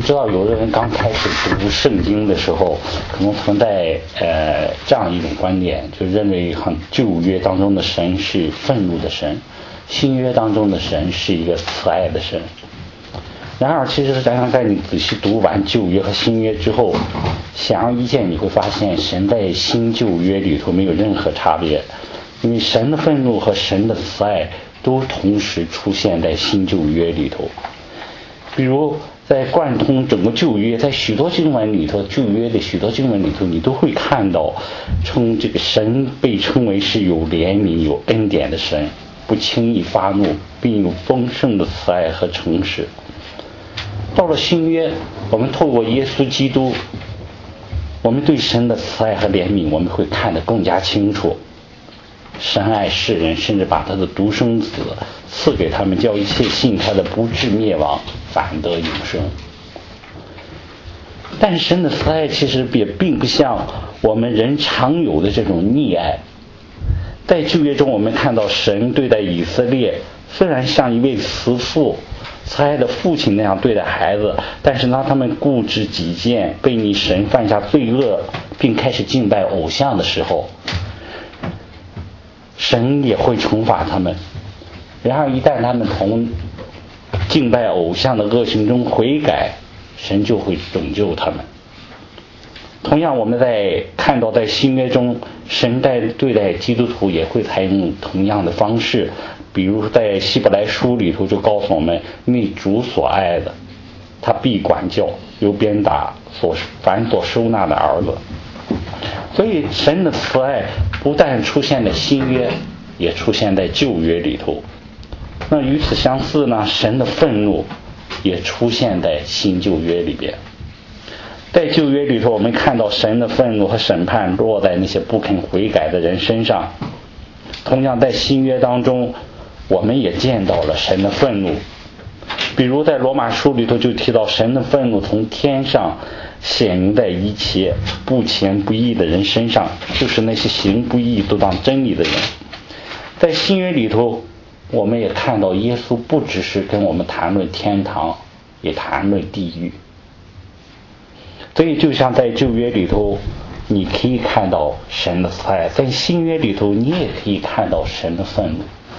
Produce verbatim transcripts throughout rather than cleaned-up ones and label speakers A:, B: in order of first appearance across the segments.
A: 知道有的人刚开始读圣经的时候，可能存在呃这样一种观点，就认为很旧约当中的神是愤怒的神，新约当中的神是一个慈爱的神。然而其实想想看，你仔细读完旧约和新约之后，显而易见你会发现神在新旧约里头没有任何差别，因为神的愤怒和神的慈爱都同时出现在新旧约里头。比如在贯通整个旧约，在许多经文里头，旧约的许多经文里头，你都会看到称这个神被称为是有怜悯有恩典的神，不轻易发怒，并有丰盛的慈爱和诚实。到了新约，我们透过耶稣基督，我们对神的慈爱和怜悯我们会看得更加清楚。神爱世人，甚至把他的独生子赐给他们，叫一切信他的不至灭亡，反得永生。但是神的慈爱其实也并不像我们人常有的这种溺爱。在旧约中，我们看到神对待以色列，虽然像一位慈父慈爱的父亲那样对待孩子，但是当他们固执己见，背逆神，犯下罪恶，并开始敬拜偶像的时候，神也会惩罚他们。然而一旦他们从敬拜偶像的恶行中悔改，神就会拯救他们。同样我们在看到在新约中，神在对待基督徒也会采用同样的方式。比如在希伯来书里头就告诉我们，因为主所爱的，他必管教，又鞭打所凡所收纳的儿子。所以神的慈爱不但出现在新约，也出现在旧约里头。那与此相似呢，神的愤怒也出现在新旧约里边。在旧约里头，我们看到神的愤怒和审判落在那些不肯悔改的人身上。同样在新约当中，我们也见到了神的愤怒。比如在罗马书里头就提到，神的愤怒从天上显明在一切不虔不义的人身上，就是那些行不义都当真理的人。在新约里头，我们也看到耶稣不只是跟我们谈论天堂，也谈论地狱。所以就像在旧约里头你可以看到神的慈爱，在新约里头你也可以看到神的愤怒。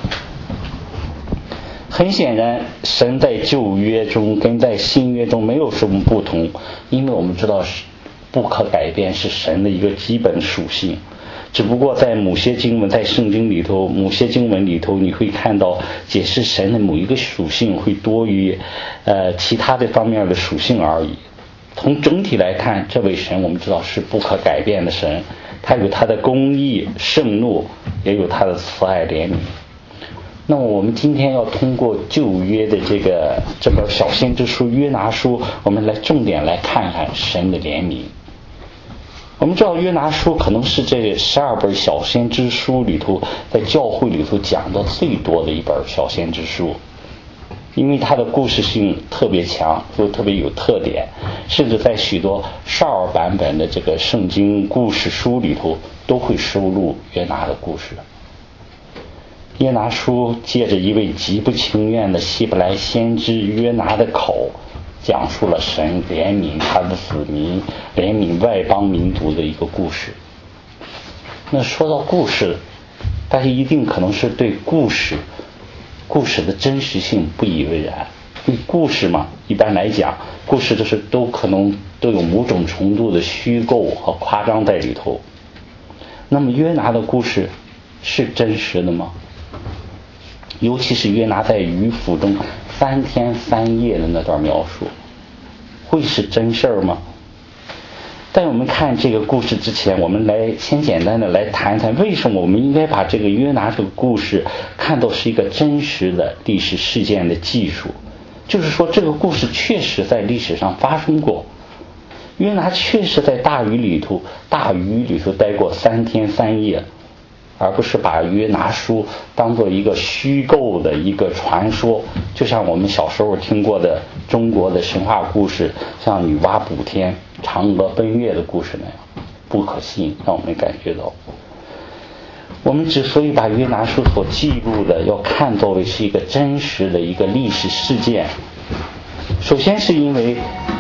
A: 很显然神在旧约中跟在新约中没有什么不同，因为我们知道不可改变是神的一个基本属性。只不过在某些经文，在圣经里头，某些经文里头你会看到解释神的某一个属性会多于呃其他的方面的属性而已。从整体来看，这位神我们知道是不可改变的神，他有他的公义盛怒，也有他的慈爱怜悯。那么我们今天要通过旧约的这个这本小先知书约拿书，我们来重点来看看神的怜悯。我们知道约拿书可能是这十二本小先知书里头在教会里头讲的最多的一本小先知书，因为它的故事性特别强，又特别有特点，甚至在许多少儿版本的这个圣经故事书里头都会收录约拿的故事。约拿书借着一位极不情愿的希伯来先知约拿的口，讲述了神怜悯他的子民，怜悯外邦民族的一个故事。那说到故事，大家一定可能是对故事故事的真实性不以为然。因为故事嘛，一般来讲故事都是都可能都有某种程度的虚构和夸张在里头。那么约拿的故事是真实的吗？尤其是约拿在鱼腹中三天三夜的那段描述，会是真事儿吗？在我们看这个故事之前，我们来先简单的来谈谈为什么我们应该把这个约拿这个故事看作是一个真实的历史事件的记述。就是说这个故事确实在历史上发生过，约拿确实在大鱼里头大鱼里头待过三天三夜，而不是把约拿书当做一个虚构的一个传说，就像我们小时候听过的中国的神话故事，像女娲补天、嫦娥奔月的故事那样不可信，让我们感觉到。我们之所以把约拿书所记录的要看作为是一个真实的一个历史事件，首先是因为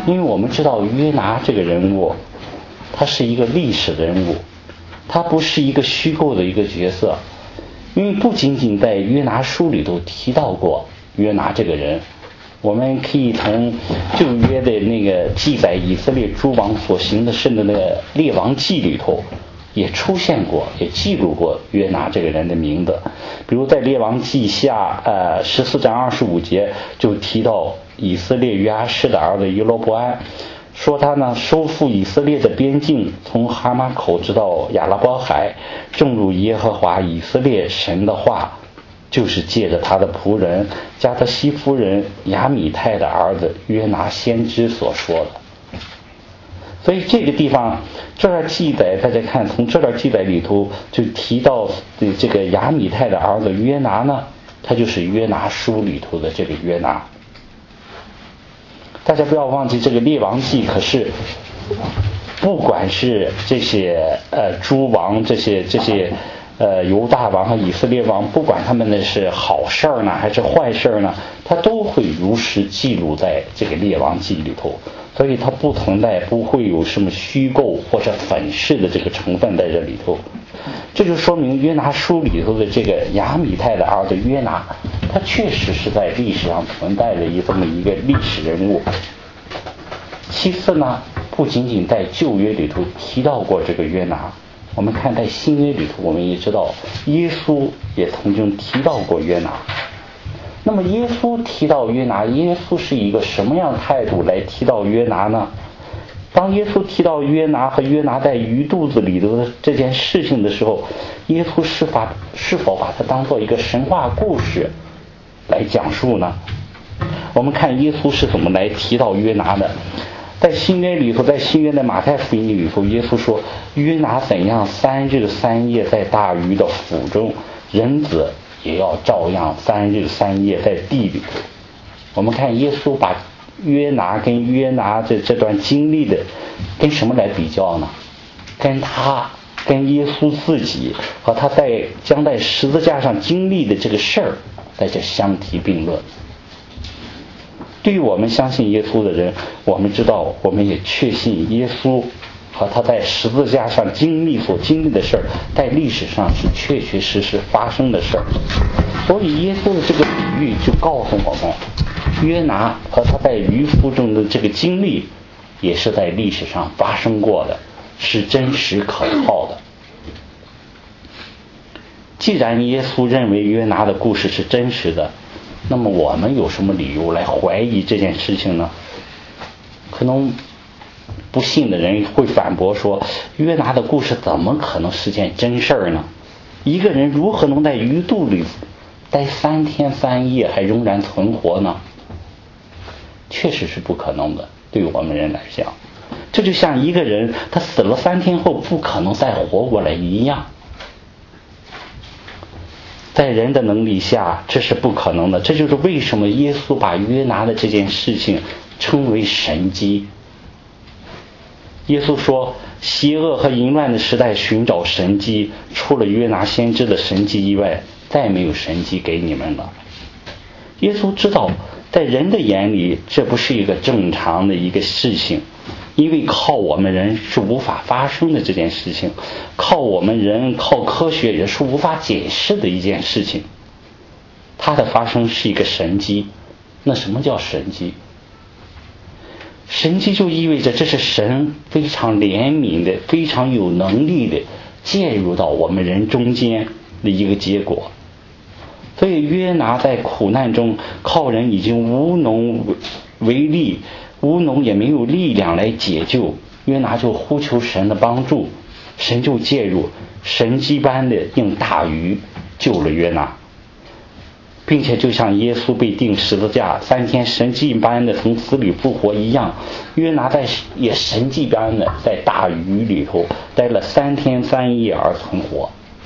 A: 因为我们知道约拿这个人物，他是一个历史人物，他不是一个虚构的一个角色。因为不仅仅在约拿书里头提到过约拿这个人，我们可以从旧约的那个记载以色列诸王所行的事的那个列王记里头也出现过，也记录过约拿这个人的名字。比如在列王记下呃十四章二十五节就提到以色列约阿施的儿子耶罗伯安，说他呢收复以色列的边境，从哈马口直到亚拉伯海，正如耶和华以色列神的话，就是借着他的仆人加特西夫人亚米泰的儿子约拿先知所说的。所以这个地方这段记载，大家看从这段记载里头就提到这个亚米泰的儿子约拿呢，他就是约拿书里头的这个约拿。大家不要忘记，这个列王记可是不管是这些呃诸王，这些这些呃犹大王和以色列王，不管他们的是好事儿呢还是坏事儿呢，他都会如实记录在这个列王记里头，所以它不存在不会有什么虚构或者粉饰的这个成分在这里头。这就说明约拿书里头的这个亚米泰的儿子约拿，他确实是在历史上存在的一这么一个历史人物。其次呢，不仅仅在旧约里头提到过这个约拿，我们看在新约里头，我们也知道耶稣也曾经提到过约拿。那么耶稣提到约拿，耶稣是一个什么样的态度来提到约拿呢？当耶稣提到约拿和约拿在鱼肚子里头的这件事情的时候，耶稣是否是否把它当做一个神话故事来讲述呢？我们看耶稣是怎么来提到约拿的。在新约里头，在新约的马太福音里头，耶稣说约拿怎样三日三夜在大鱼的腹中，人子也要照样三日三夜在地里头。我们看耶稣把约拿跟约拿这这段经历的跟什么来比较呢？跟他跟耶稣自己和他在将在十字架上经历的这个事儿在这相提并论。对于我们相信耶稣的人，我们知道我们也确信耶稣和他在十字架上经历所经历的事儿在历史上是确确实实发生的事儿。所以耶稣的这个比喻就告诉我们，约拿和他在鱼腹中的这个经历也是在历史上发生过的，是真实可靠的。既然耶稣认为约拿的故事是真实的，那么我们有什么理由来怀疑这件事情呢？可能不信的人会反驳说，约拿的故事怎么可能是件真事儿呢？一个人如何能在鱼肚里待三天三夜还仍然存活呢？确实是不可能的，对于我们人来讲，这就像一个人他死了三天后不可能再活过来一样。在人的能力下，这是不可能的。这就是为什么耶稣把约拿的这件事情称为神迹。耶稣说，邪恶和淫乱的时代寻找神迹，除了约拿先知的神迹以外，再没有神迹给你们了。耶稣知道在人的眼里这不是一个正常的一个事情，因为靠我们人是无法发生的这件事情，靠我们人靠科学也是无法解释的一件事情。它的发生是一个神迹。那什么叫神迹？神迹就意味着这是神非常怜悯的非常有能力的介入到我们人中间的一个结果。所以约拿在苦难中靠人已经无能为力，无能也没有力量来解救，约拿就呼求神的帮助，神就介入，神迹般的用大鱼救了约拿，并且就像耶稣被钉十字架三天神迹般的从死里复活一样，约拿在也神迹般的在大鱼里头待了三天三夜而存活。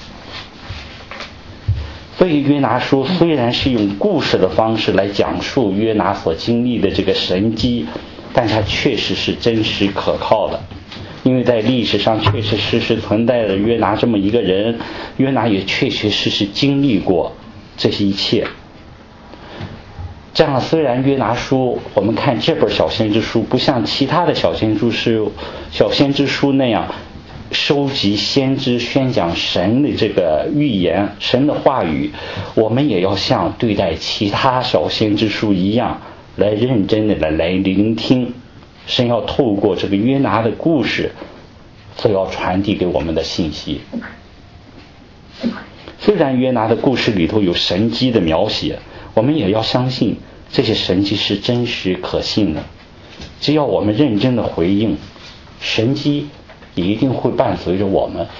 A: 所以约拿书虽然是用故事的方式来讲述约拿所经历的这个神迹，但它确实是真实可靠的，因为在历史上确确实实存在着约拿这么一个人，约拿也确确实实经历过这些一切。 这样虽然约拿书，我们看这本小先知书不像其他的小先知书小先知书那样收集先知宣讲神的这个预言，神的话语，我们也要像对待其他小先知书一样，来认真的来来聆听神要透过这个约拿的故事所要传递给我们的信息。虽然约拿的故事里头有神迹的描写，我们也要相信这些神迹是真实可信的。只要我们认真的回应，神迹也一定会伴随着我们。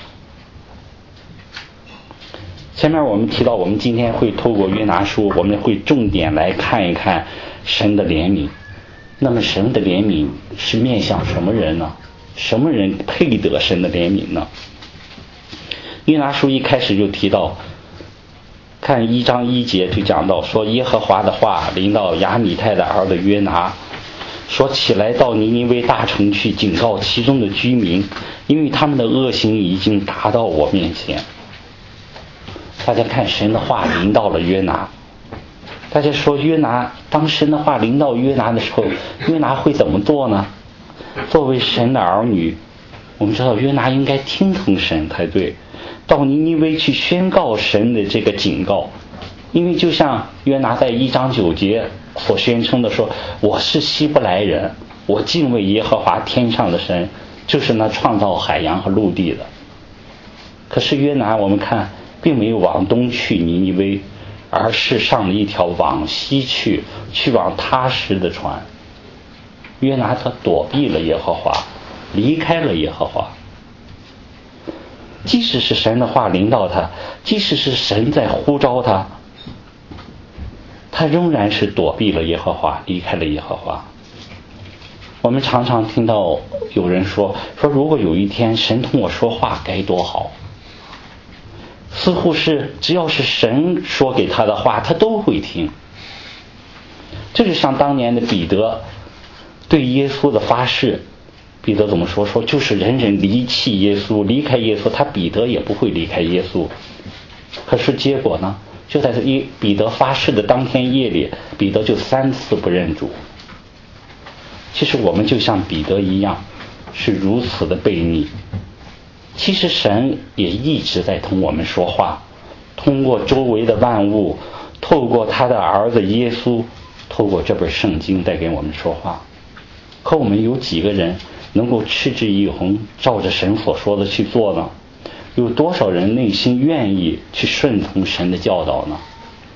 A: 前面我们提到，我们今天会透过约拿书，我们会重点来看一看神的怜悯。那么神的怜悯是面向什么人呢？什么人配得神的怜悯呢？约拿书一开始就提到，看一章一节就讲到说，耶和华的话临到亚米太的儿子约拿，说起来到尼尼微大城去，警告其中的居民，因为他们的恶行已经达到我面前。大家看神的话临到了约拿，大家说约拿，当神的话临到约拿的时候，约拿会怎么做呢？作为神的儿女，我们知道约拿应该听从神才对，到尼尼微去宣告神的这个警告。因为就像约拿在一章九节所宣称的说，我是希伯来人，我敬畏耶和华天上的神，就是那创造海洋和陆地的。可是约拿我们看并没有往东去尼尼微，而是上了一条往西去去往他施的船。约拿他躲避了耶和华，离开了耶和华。即使是神的话临到他，即使是神在呼召他，他仍然是躲避了耶和华，离开了耶和华。我们常常听到有人说说如果有一天神同我说话该多好。似乎是只要是神说给他的话他都会听。这就像当年的彼得对耶稣的发誓，彼得怎么说？说就是人人离弃耶稣，离开耶稣，他彼得也不会离开耶稣。可是结果呢？就在彼得发誓的当天夜里，彼得就三次不认主。其实我们就像彼得一样，是如此的悖逆。其实神也一直在同我们说话，通过周围的万物，透过他的儿子耶稣，透过这本圣经在给我们说话。可我们有几个人能够持之以恒，照着神所说的去做呢？有多少人内心愿意去顺从神的教导呢？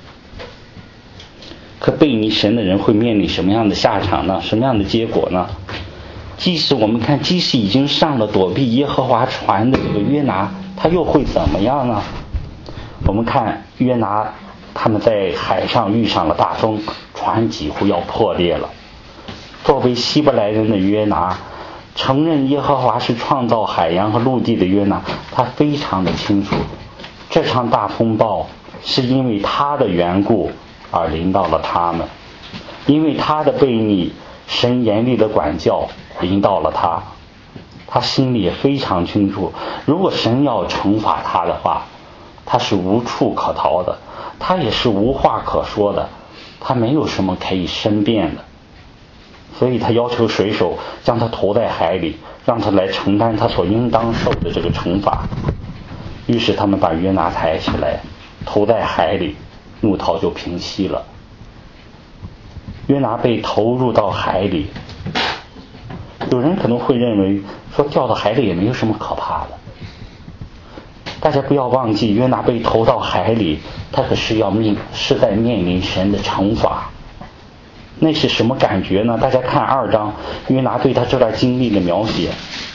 A: 可悖逆神的人会面临什么样的下场呢？什么样的结果呢？即使我们看，即使已经上了躲避耶和华船的这个约拿，他又会怎么样呢？我们看约拿他们在海上遇上了大风，船几乎要破裂了。作为希伯来人的约拿，承认耶和华是创造海洋和陆地的约拿，他非常的清楚，这场大风暴是因为他的缘故而临到了他们，因为他的悖逆，神严厉的管教临到了他。他心里也非常清楚，如果神要惩罚他的话，他是无处可逃的，他也是无话可说的，他没有什么可以申辩的。所以他要求水手将他投在海里，让他来承担他所应当受的这个惩罚。于是他们把约拿抬起来，投在海里，怒涛就平息了。约拿被投入到海里，有人可能会认为说掉到海里也没有什么可怕的。大家不要忘记，约拿被投到海里，他可是要面是在面临神的惩罚。那是什么感觉呢？大家看二章约拿对他这段经历的描写。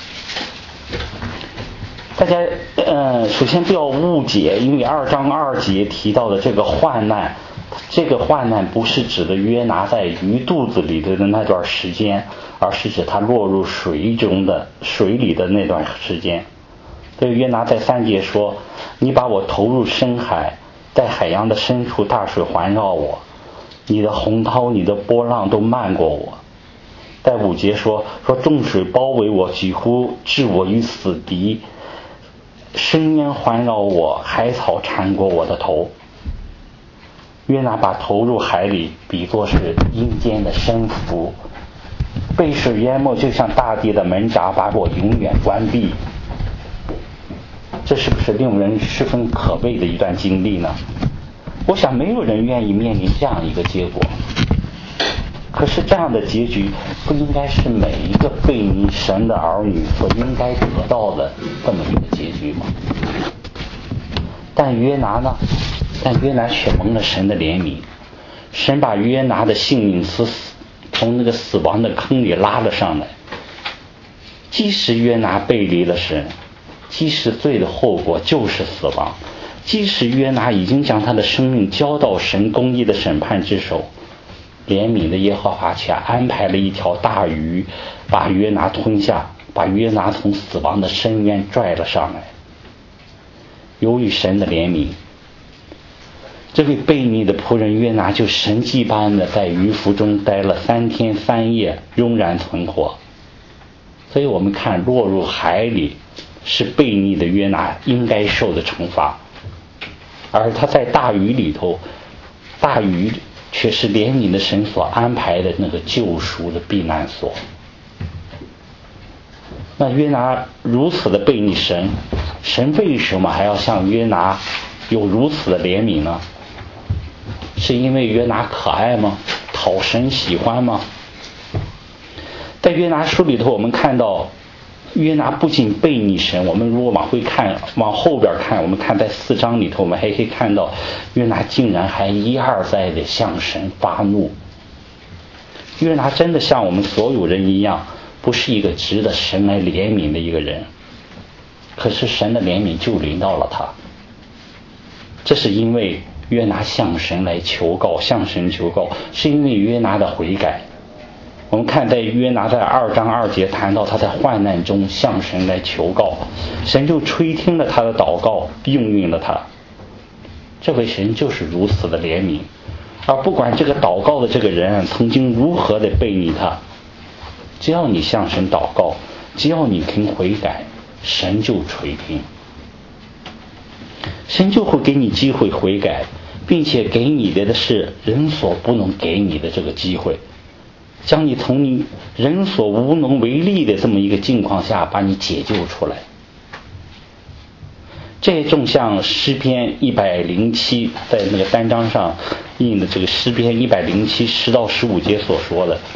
A: 大家呃，首先不要误解，因为二章二节提到的这个患难，这个患难不是指的约拿在鱼肚子里的那段时间，而是指他落入水中的水里的那段时间。所以约拿在三节说，你把我投入深海，在海洋的深处大水环绕我，你的洪涛你的波浪都漫过我。在五节说说众水包围我，几乎置我于死地，深渊环绕我，海草缠过我的头。 约拿把投入海里比作是阴间的深浮，被水淹没就像大地的门闸把我永远关闭。这是不是令人十分可悲的一段经历呢？我想没有人愿意面临这样一个结果。可是这样的结局不应该是每一个背逆神的儿女所应该得到的这么一个结局吗？但约拿呢？但约拿却蒙了神的怜悯，神把约拿的性命从从那个死亡的坑里拉了上来。即使约拿背离了神，即使罪的后果就是死亡，即使约拿已经将他的生命交到神公义的审判之手，怜悯的耶和华却安排了一条大鱼把约拿吞下，把约拿从死亡的深渊拽了上来。由于神的怜悯，这位悖逆的仆人约拿就神迹般的在鱼腹中待了三天三夜，仍然存活。所以我们看落入海里是悖逆的约拿应该受的惩罚，而他在大鱼里头，大鱼却是怜悯的神所安排的那个救赎的避难所。那约拿如此的悖逆神，神为什么还要向约拿有如此的怜悯呢？是因为约拿可爱吗？讨神喜欢吗？在约拿书里头，我们看到约拿不仅悖逆神，我们如果往回看，往后边看，我们看在四章里头，我们还可以看到约拿竟然还一而再的向神发怒。约拿真的像我们所有人一样，不是一个值得神来怜悯的一个人，可是神的怜悯就临到了他。这是因为约拿向神来求告，向神求告，是因为约拿的悔改。我们看在约拿在二章二节谈到他在患难中向神来求告，神就垂听了他的祷告，应允了他。这位神就是如此的怜悯，而不管这个祷告的这个人曾经如何的悖逆他，只要你向神祷告，只要你肯悔改，神就垂听，神就会给你机会悔改，并且给你的是人所不能给你的这个机会，将你从你人所无能为力的这么一个境况下把你解救出来。这正像诗篇一百零七在那个单张上印的这个诗篇一百零七十到十五节所说的，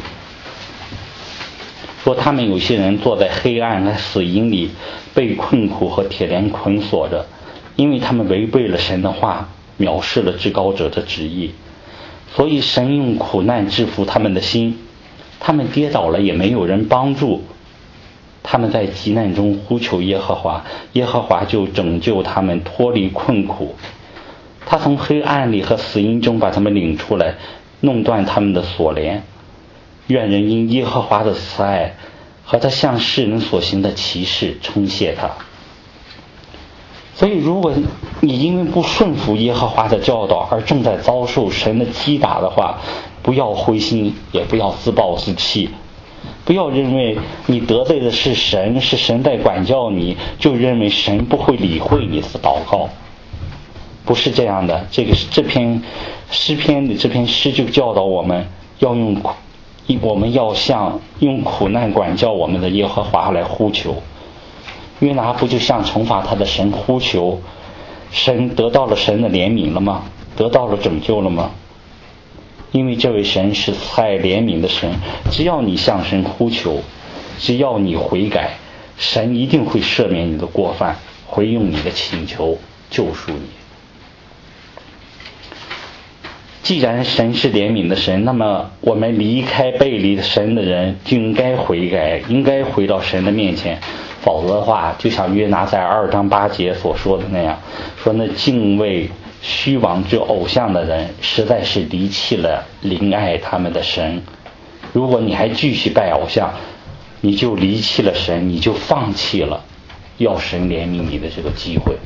A: 说他们有些人坐在黑暗和死荫里，被困苦和铁链捆锁着，因为他们违背了神的话，藐视了至高者的旨意，所以神用苦难制服他们的心，他们跌倒了也没有人帮助，他们在急难中呼求耶和华，耶和华就拯救他们脱离困苦，他从黑暗里和死荫中把他们领出来，弄断他们的锁链。愿人因耶和华的慈爱和他向世人所行的奇事称谢他。所以如果你因为不顺服耶和华的教导而正在遭受神的击打的话，不要灰心，也不要自暴自弃，不要认为你得罪的是神，是神在管教你，就认为神不会理会你的祷告。不是这样的。这个这篇诗篇的这篇诗就教导我们要用苦我们要向用苦难管教我们的耶和华来呼求。约拿不就向惩罚他的神呼求，神得到了神的怜悯了吗？得到了拯救了吗？因为这位神是慈爱怜悯的神，只要你向神呼求，只要你悔改，神一定会赦免你的过犯，回应你的请求，救赎你。既然神是怜悯的神，那么我们离开背离神的人就应该悔改，应该回到神的面前。否则的话，就像约拿在二章八节所说的那样，说那敬畏虚妄之偶像的人实在是离弃了灵爱他们的神。如果你还继续拜偶像，你就离弃了神，你就放弃了要神怜悯你的这个机会。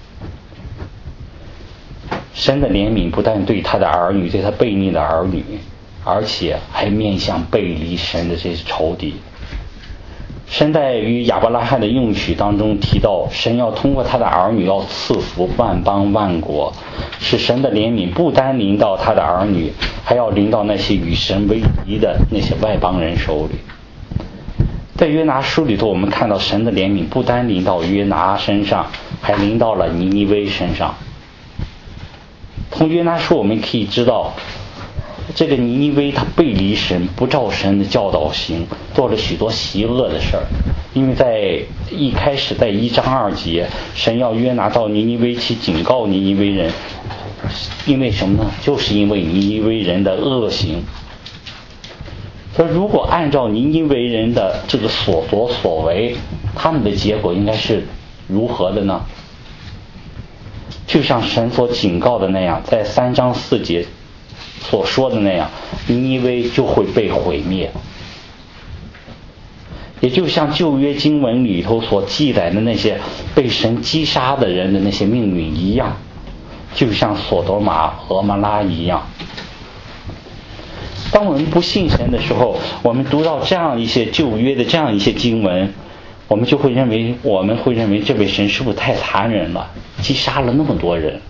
A: 神的怜悯不但对他的儿女，对他悖逆的儿女，而且还面向背离神的这些仇敌。 神在与亚伯拉罕的应许当中提到，神要通过他的儿女要赐福万邦万国，使神的怜悯不单临到他的儿女，还要临到那些与神为敌的那些外邦人手里。在约拿书里头，我们看到神的怜悯不单临到约拿身上，还临到了尼尼微身上。从约拿书我们可以知道，这个尼尼微他背离神，不照神的教导行，做了许多邪恶的事儿。因为在一开始在一章二节，神要约拿到尼尼微去警告尼尼微人，因为什么呢？就是因为尼尼微人的恶行。所以如果按照尼尼微人的这个所作所为，他们的结果应该是如何的呢？就像神所警告的那样，在三章四节所说的那样，尼尼微就会被毁灭。也就像旧约经文里头所记载的那些被神击杀的人的那些命运一样，就像索多玛、俄摩拉一样。当我们不信神的时候，我们读到这样一些旧约的这样一些经文，我们就会认为我们会认为这位神是不是太残忍了，击杀了那么多人，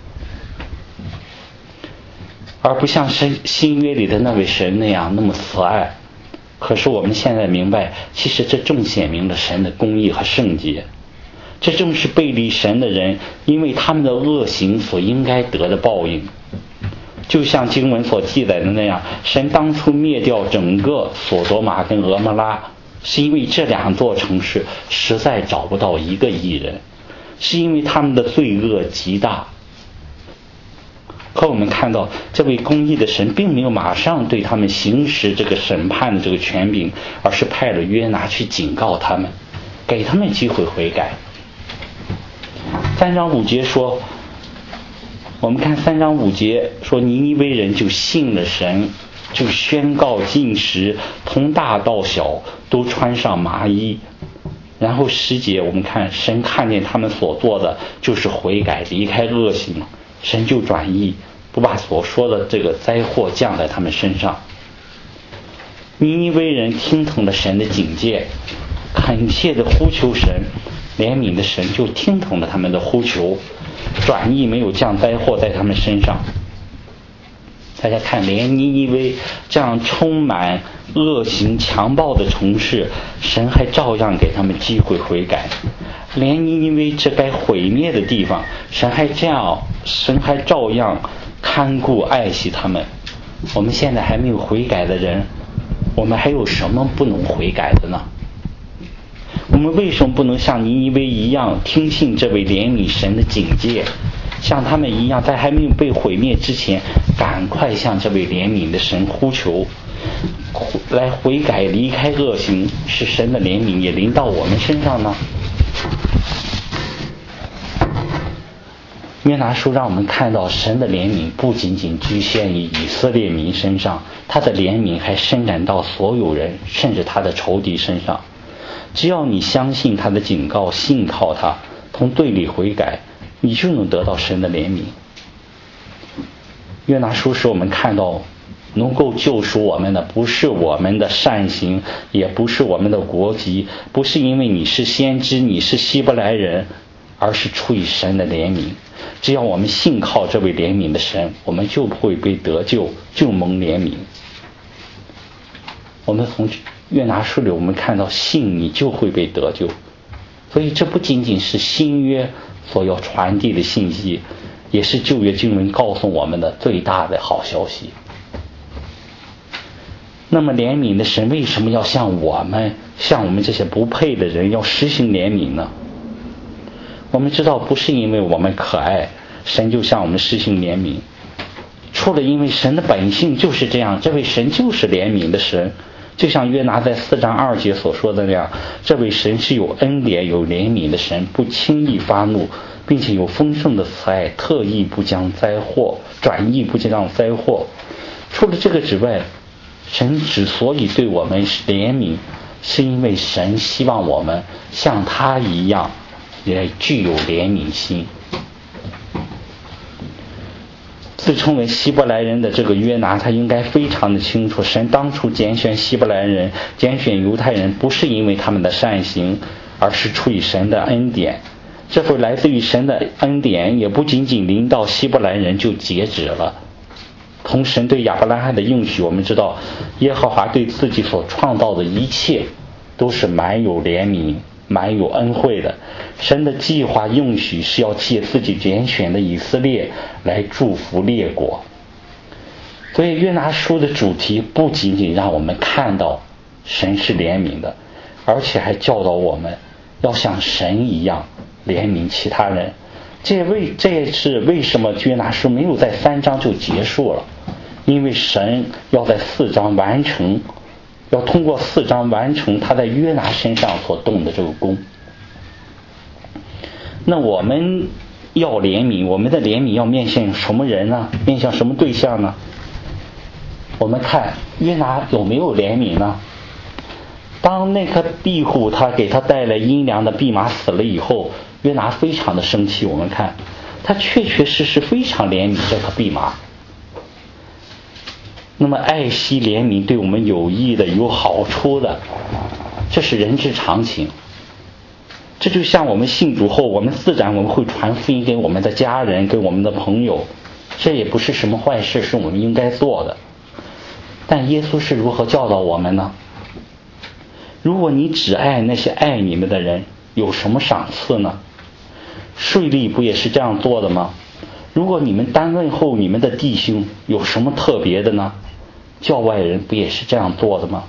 A: 而不像神新约里的那位神那样那么慈爱。可是我们现在明白，其实这正显明了神的公义和圣洁。这正是背离神的人因为他们的恶行所应该得的报应。就像经文所记载的那样，神当初灭掉整个索多玛跟俄摩拉，是因为这两座城市实在找不到一个义人，是因为他们的罪恶极大。可我们看到这位公义的神并没有马上对他们行使这个审判的这个权柄，而是派了约拿去警告他们，给他们机会悔改。三章五节说，我们看三章五节说，尼尼微人就信了神，就宣告禁食，从大到小都穿上麻衣。然后十节我们看，神看见他们所做的就是悔改，离开恶行，神就转意，不把所说的这个灾祸降在他们身上。尼尼微人听从了神的警戒，恳切的呼求神，怜悯的神就听从了他们的呼求，转意没有降灾祸在他们身上。大家看，连尼尼微这样充满恶行强暴的城市，神还照样给他们机会悔改。连尼尼微这该毁灭的地方，神还这样，神还照样看顾爱惜他们。我们现在还没有悔改的人，我们还有什么不能悔改的呢？我们为什么不能像尼尼微一样听信这位怜悯神的警戒，像他们一样在还没有被毁灭之前，赶快向这位怜悯的神呼求，来悔改离开恶行，使神的怜悯也临到我们身上呢？约拿书让我们看到，神的怜悯不仅仅局限于以色列民身上，他的怜悯还伸展到所有人，甚至他的仇敌身上。只要你相信他的警告，信靠他，从罪里悔改，你就能得到神的怜悯。约拿书使我们看到，能够救赎我们的不是我们的善行，也不是我们的国籍，不是因为你是先知，你是希伯来人，而是出于神的怜悯。只要我们信靠这位怜悯的神，我们就会被得救，就蒙怜悯。我们从约拿书里我们看到，信你就会被得救。所以这不仅仅是新约所要传递的信息，也是旧约经文告诉我们的最大的好消息。那么怜悯的神为什么要向我们，向我们这些不配的人要实行怜悯呢？我们知道，不是因为我们可爱，神就向我们实行怜悯，除了因为神的本性就是这样，这位神就是怜悯的神。就像约拿在四章二节所说的那样，这位神是有恩典有怜悯的神，不轻易发怒，并且有丰盛的慈爱，特意不将灾祸转意不将灾祸。除了这个之外，神之所以对我们怜悯，是因为神希望我们像他一样也具有怜悯心。 自称为希伯来人的这个约拿，他应该非常的清楚，神当初拣选希伯来人，拣选犹太人，不是因为他们的善行，而是出于神的恩典。这份来自于神的恩典也不仅仅临到希伯来人就截止了。从神对亚伯拉罕的应许，我们知道耶和华对自己所创造的一切都是满有怜悯、满有恩惠的。神的计划应许是要借自己拣选的以色列来祝福列国。所以约拿书的主题不仅仅让我们看到神是怜悯的，而且还教导我们要像神一样怜悯其他人。这为这也是为什么约拿书没有在三章就结束了，因为神要在四章完成，要通过四章完成他在约拿身上所动的这个功。那我们要怜悯，我们的怜悯要面向什么人呢？面向什么对象呢？我们看约拿有没有怜悯呢？当那颗壁虎他给他带来阴凉的蓖麻死了以后，约拿非常的生气。我们看他确确实实非常怜悯这颗蓖麻。那么爱惜怜悯对我们有益的、有好处的，这是人之常情。这就像我们信主后，我们自然我们会传福音给我们的家人、给我们的朋友，这也不是什么坏事，是我们应该做的。但耶稣是如何教导我们呢？如果你只爱那些爱你们的人，有什么赏赐呢？税吏不也是这样做的吗？如果你们单问候你们的弟兄，有什么特别的呢？教外人不也是这样做的吗？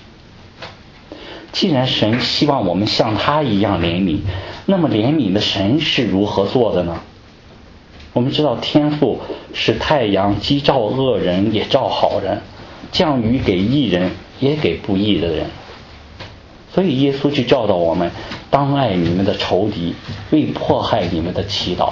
A: 既然神希望我们像他一样怜悯，那么怜悯的神是如何做的呢？我们知道天父是太阳既照恶人也照好人，降雨给义人也给不义的人。所以耶稣就教导我们，当爱你们的仇敌，为迫害你们的祈祷。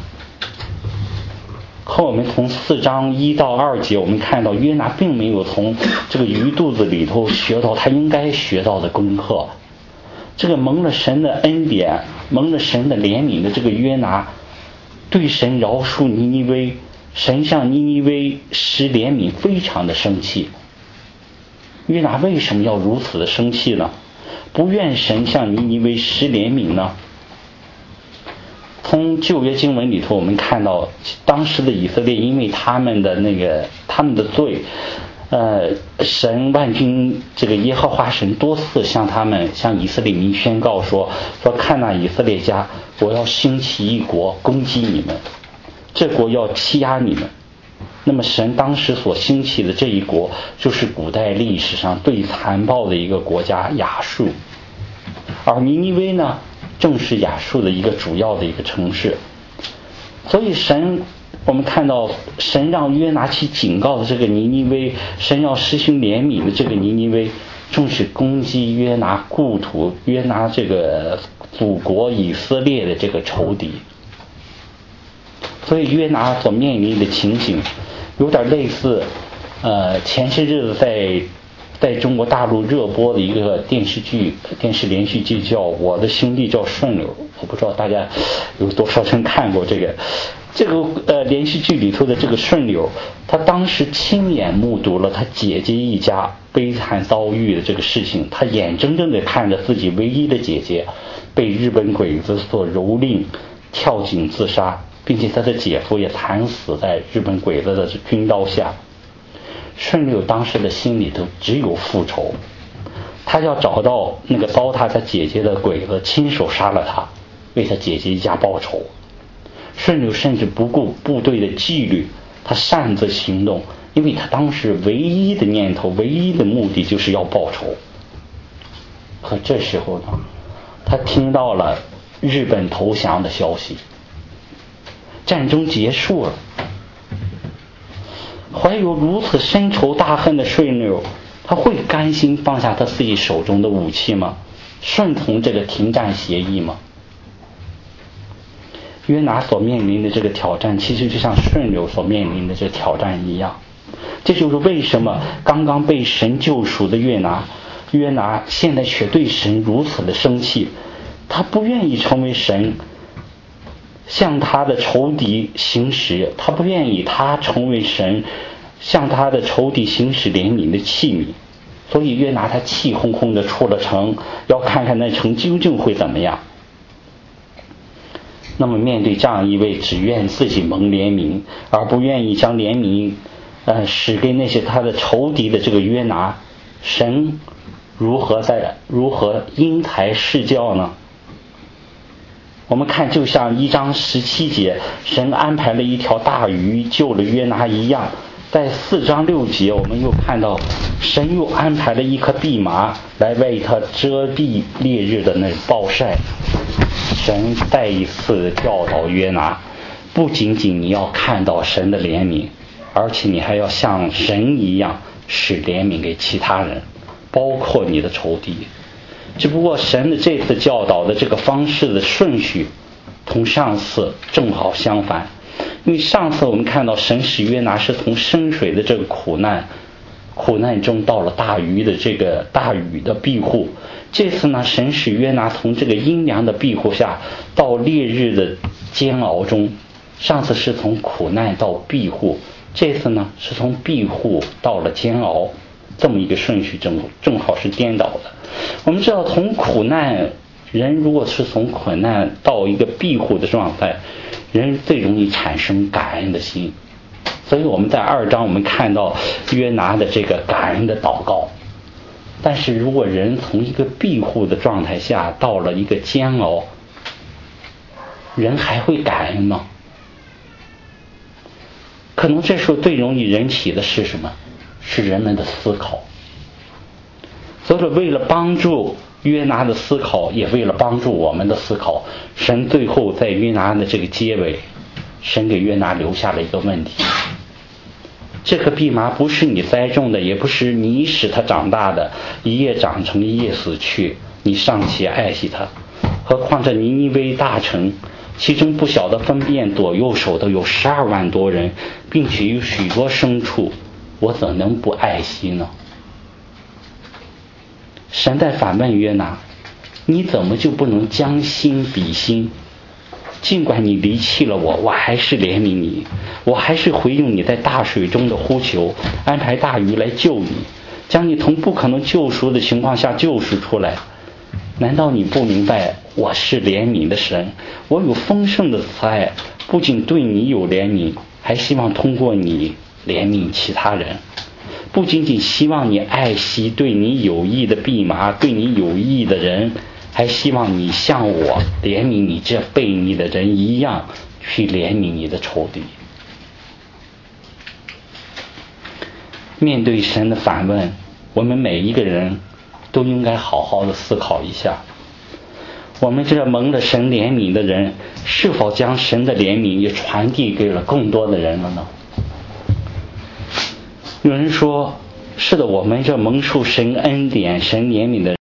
A: 可我们从四章一到二节，我们看到约拿并没有从这个鱼肚子里头学到他应该学到的功课。这个蒙了神的恩典、蒙了神的怜悯的这个约拿，对神饶恕尼尼微，神向尼尼微施怜悯，非常的生气。约拿为什么要如此的生气呢？不愿神向尼尼微施怜悯呢？从旧约经文里头，我们看到当时的以色列因为他们的那个他们的罪，呃，神万军这个耶和华神多次向他们向以色列民宣告说说看那以色列家，我要兴起一国攻击你们，这国要欺压你们。那么神当时所兴起的这一国，就是古代历史上最残暴的一个国家亚述，而尼尼微呢，正是亚述的一个主要的一个城市。所以神，我们看到神让约拿去警告的这个尼尼微，神要施行怜悯的这个尼尼微，正是攻击约拿故土、约拿这个祖国以色列的这个仇敌。所以约拿所面临的情景有点类似呃前些日子在在中国大陆热播的一个电视剧电视连续剧叫《我的兄弟叫顺流》，我不知道大家有多少人看过这个这个呃连续剧里头的这个顺流，他当时亲眼目睹了他姐姐一家悲惨遭遇的这个事情，他眼睁睁地看着自己唯一的姐姐被日本鬼子所蹂躏，跳井自杀，并且他的姐夫也惨死在日本鬼子的军刀下。顺流当时的心里头只有复仇，他要找到那个糟蹋他姐姐的鬼子，亲手杀了他，为他姐姐一家报仇。顺流甚至不顾部队的纪律，他擅自行动，因为他当时唯一的念头、唯一的目的就是要报仇。可这时候呢，他听到了日本投降的消息，战争结束了。怀有如此深仇大恨的顺流，他会甘心放下他自己手中的武器吗？顺从这个停战协议吗？约拿所面临的这个挑战，其实就像顺流所面临的这个挑战一样。这就是为什么刚刚被神救赎的约拿，约拿现在却对神如此的生气。他不愿意成为神向他的仇敌行使，他不愿意他成为神向他的仇敌行使怜悯的器皿，所以约拿他气哄哄的出了城，要看看那城究竟会怎么样。那么面对这样一位只愿自己蒙怜悯而不愿意将怜悯呃使给那些他的仇敌的这个约拿，神如何在如何因材施教呢？我们看，就像一章十七节神安排了一条大鱼救了约拿一样，在四章六节我们又看到神又安排了一颗蓖麻来为他遮蔽烈日的那暴晒。神再一次教导约拿，不仅仅你要看到神的怜悯，而且你还要像神一样使怜悯给其他人，包括你的仇敌。只不过神的这次教导的这个方式的顺序同上次正好相反，因为上次我们看到神使约拿是从深水的这个苦难苦难中到了大鱼的这个大鱼的庇护，这次呢神使约拿从这个阴凉的庇护下到烈日的煎熬中。上次是从苦难到庇护，这次呢是从庇护到了煎熬，这么一个顺序正正好是颠倒的。我们知道从苦难，人如果是从苦难到一个庇护的状态，人最容易产生感恩的心。所以我们在二章我们看到约拿的这个感恩的祷告。但是如果人从一个庇护的状态下到了一个煎熬，人还会感恩吗？可能这时候最容易引起的是什么？是人们的思考。所以说为了帮助约拿的思考，也为了帮助我们的思考，神最后在约拿的这个结尾，神给约拿留下了一个问题：这棵蓖麻不是你栽种的，也不是你使它长大的，一夜长成一夜死去，你尚且爱惜它，何况这尼尼微大城，其中不晓得分辨左右手的有十二万多人，并且有许多牲畜，我怎能不爱惜呢？神在反问约拿，你怎么就不能将心比心？尽管你离弃了我，我还是怜悯你，我还是回应你在大水中的呼求，安排大鱼来救你，将你从不可能救赎的情况下救赎出来。难道你不明白我是怜悯的神？我有丰盛的慈爱，不仅对你有怜悯，还希望通过你怜悯其他人。不仅仅希望你爱惜对你有益的蓖麻，对你有益的人，还希望你像我怜悯你这悖逆的人一样去怜悯你的仇敌。面对神的反问，我们每一个人都应该好好的思考一下，我们这蒙了神怜悯的人，是否将神的怜悯也传递给了更多的人了呢？有人说，是的，我们这蒙受神恩典、神怜悯的人